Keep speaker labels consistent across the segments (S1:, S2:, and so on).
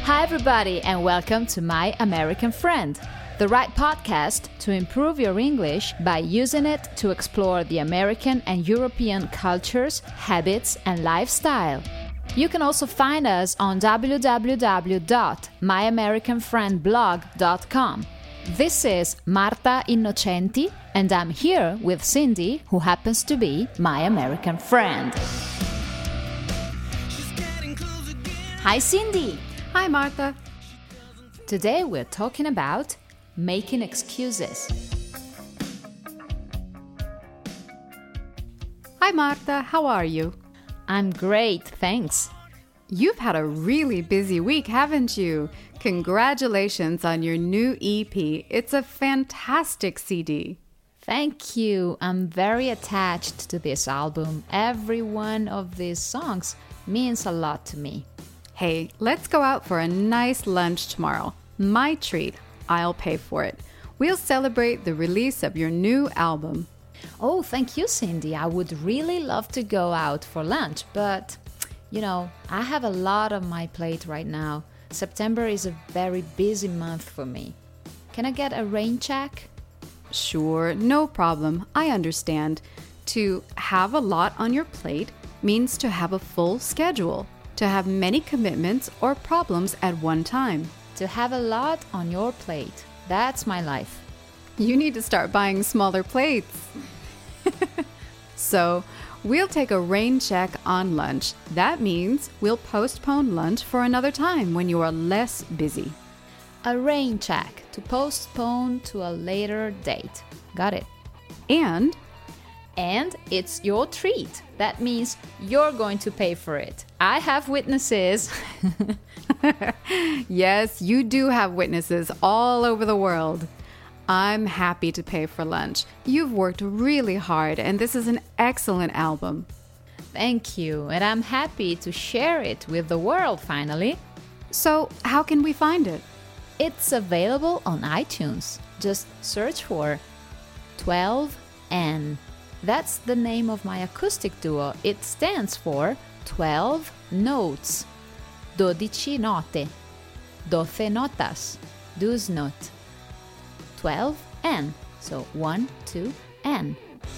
S1: Hi, everybody, and welcome to My American Friend, the right podcast to improve your English by using it to explore the American and European cultures, habits, and lifestyle. You can also find us on www.myamericanfriendblog.com. This is Marta Innocenti, and I'm here with Cindy, who happens to be my American friend. Hi, Cindy.
S2: Hi, Martha.
S1: Today we're talking about making excuses.
S2: Hi, Martha. How are you?
S1: I'm great, thanks.
S2: You've had a really busy week, haven't you? Congratulations on your new EP. It's a fantastic CD.
S1: Thank you. I'm very attached to this album. Every one of these songs means a lot to me.
S2: Hey, let's go out for a nice lunch tomorrow. My treat. I'll pay for it. We'll celebrate the release of your new album.
S1: Oh, thank you, Cindy. I would really love to go out for lunch, but, I have a lot on my plate right now. September is a very busy month for me. Can I get a rain check?
S2: Sure, no problem. I understand. To have a lot on your plate means to have a full schedule, to have many commitments or problems at one time.
S1: To have a lot on your plate. That's my life.
S2: You need to start buying smaller plates. So, we'll take a rain check on lunch. That means we'll postpone lunch for another time when you are less busy.
S1: A rain check to postpone to a later date. Got it.
S2: And
S1: it's your treat. That means you're going to pay for it. I have witnesses.
S2: Yes, you do have witnesses all over the world. I'm happy to pay for lunch. You've worked really hard, and this is an excellent album.
S1: Thank you, and I'm happy to share it with the world finally.
S2: So, how can we find it?
S1: It's available on iTunes. Just search for 12N. That's the name of my acoustic duo. It stands for 12 notes. 12 note. 12 notas. 12 note. 12N. So 1, 2, N.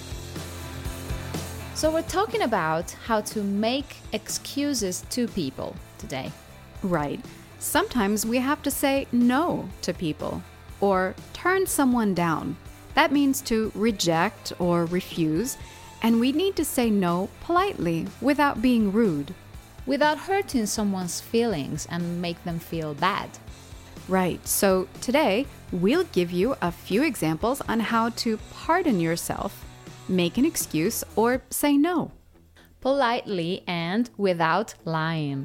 S1: So we're talking about how to make excuses to people today.
S2: Right. Sometimes we have to say no to people or turn someone down. That means to reject or refuse, and we need to say no politely without being rude.
S1: Without hurting someone's feelings and make them feel bad.
S2: Right, so today we'll give you a few examples on how to pardon yourself, make an excuse, or say no.
S1: Politely and without lying.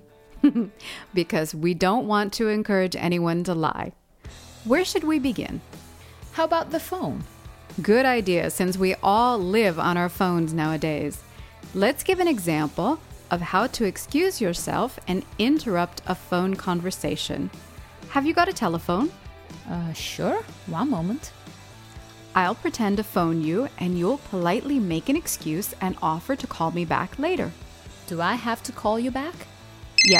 S2: Because we don't want to encourage anyone to lie. Where should we begin?
S1: How about the phone?
S2: Good idea, since we all live on our phones nowadays. Let's give an example of how to excuse yourself and interrupt a phone conversation. Have you got a telephone?
S1: Sure. One moment.
S2: I'll pretend to phone you and you'll politely make an excuse and offer to call me back later.
S1: Do I have to call you back?
S2: Yes.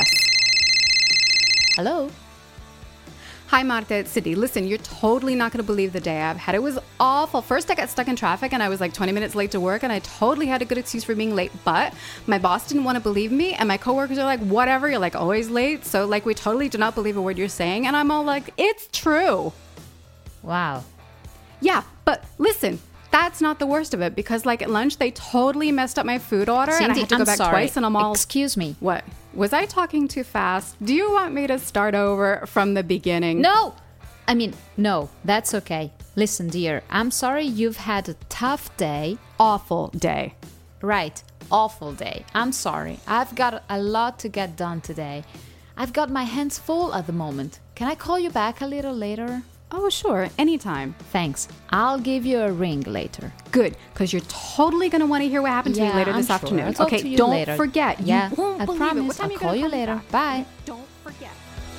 S1: Hello?
S2: Hi, Marta, it's Cindy. Listen, you're totally not going to believe the day I've had. It was awful. First, I got stuck in traffic and I was like 20 minutes late to work and I totally had a good excuse for being late. But my boss didn't want to believe me and my coworkers are like, whatever, you're like always late. So like we totally do not believe a word you're saying. And I'm all like, it's true.
S1: Wow.
S2: Yeah, but listen, that's not the worst of it because like at lunch, they totally messed up my food order
S1: Cindy,
S2: and I had to go back twice and I'm all...
S1: Excuse me.
S2: What? Was I talking too fast? Do you want me to start over from the beginning?
S1: No! No, that's okay. Listen, dear, I'm sorry you've had a tough day.
S2: Awful day.
S1: Right, awful day. I'm sorry. I've got a lot to get done today. I've got my hands full at the moment. Can I call you back a little later?
S2: Oh, sure. Anytime.
S1: Thanks. I'll give you a ring later.
S2: Good, because you're totally going to want to hear what happened to me later this afternoon.
S1: I'll talk to you
S2: don't
S1: later.
S2: forget.
S1: Yeah,
S2: You won't
S1: I
S2: believe
S1: promise.
S2: it. What time
S1: I'll
S2: are you
S1: call
S2: gonna
S1: you
S2: me
S1: later.
S2: back?
S1: Bye.
S2: Don't forget.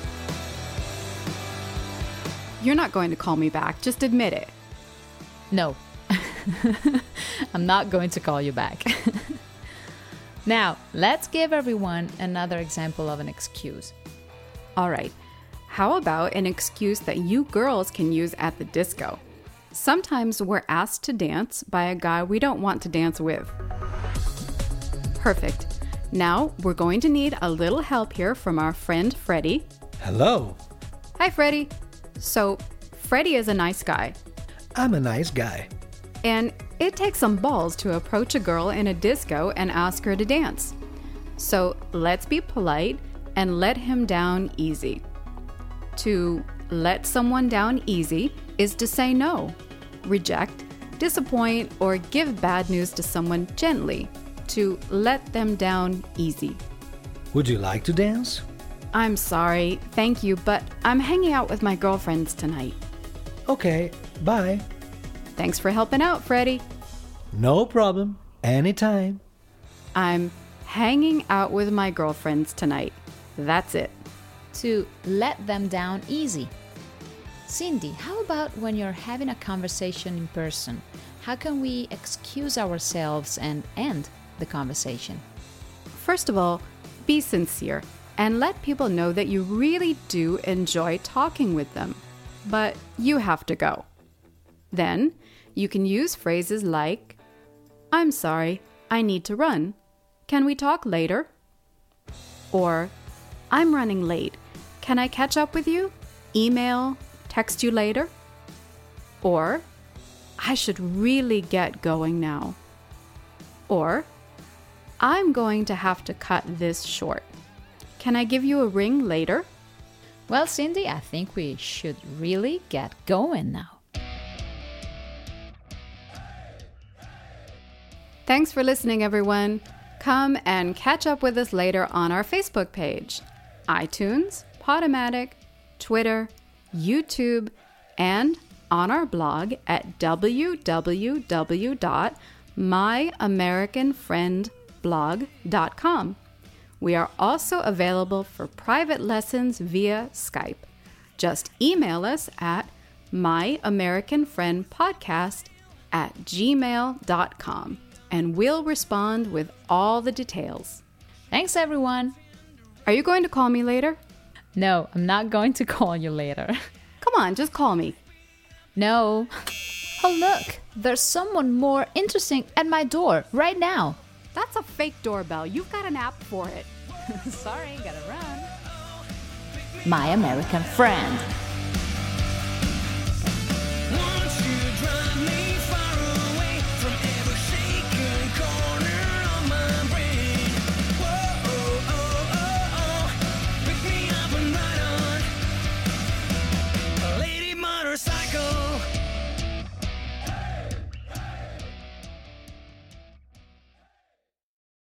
S2: You're not going to call me back. Just admit it.
S1: No. I'm not going to call you back. Now, let's give everyone another example of an excuse.
S2: All right. How about an excuse that you girls can use at the disco? Sometimes we're asked to dance by a guy we don't want to dance with. Perfect. Now we're going to need a little help here from our friend Freddie.
S3: Hello.
S2: Hi, Freddie. So, Freddie is a nice guy.
S3: I'm a nice guy.
S2: And it takes some balls to approach a girl in a disco and ask her to dance. So, let's be polite and let him down easy. To let someone down easy is to say no, reject, disappoint, or give bad news to someone gently. To let them down easy.
S3: Would you like to dance?
S2: I'm sorry, thank you, but I'm hanging out with my girlfriends tonight.
S3: Okay, bye.
S2: Thanks for helping out, Freddie.
S3: No problem. Anytime.
S2: I'm hanging out with my girlfriends tonight. That's it.
S1: To let them down easy. Cindy, how about when you're having a conversation in person? How can we excuse ourselves and end the conversation?
S2: First of all, be sincere and let people know that you really do enjoy talking with them, but you have to go. Then, you can use phrases like, "I'm sorry, I need to run. Can we talk later?" Or, "I'm running late. Can I catch up with you? Email, text you later?" Or, "I should really get going now." Or, "I'm going to have to cut this short. Can I give you a ring later?"
S1: Well, Cindy, I think we should really get going now.
S2: Thanks for listening, everyone. Come and catch up with us later on our Facebook page, iTunes, Podomatic, Twitter, YouTube, and on our blog at www.myamericanfriendblog.com. We are also available for private lessons via Skype. Just email us at myamericanfriendpodcast@gmail.com and we'll respond with all the details.
S1: Thanks, everyone.
S2: Are you going to call me later?
S1: No, I'm not going to call you later.
S2: Come on, just call me.
S1: No. Oh, look, there's someone more interesting at my door right now.
S2: That's a fake doorbell. You've got an app for it.
S1: Sorry, gotta run. My American Friend.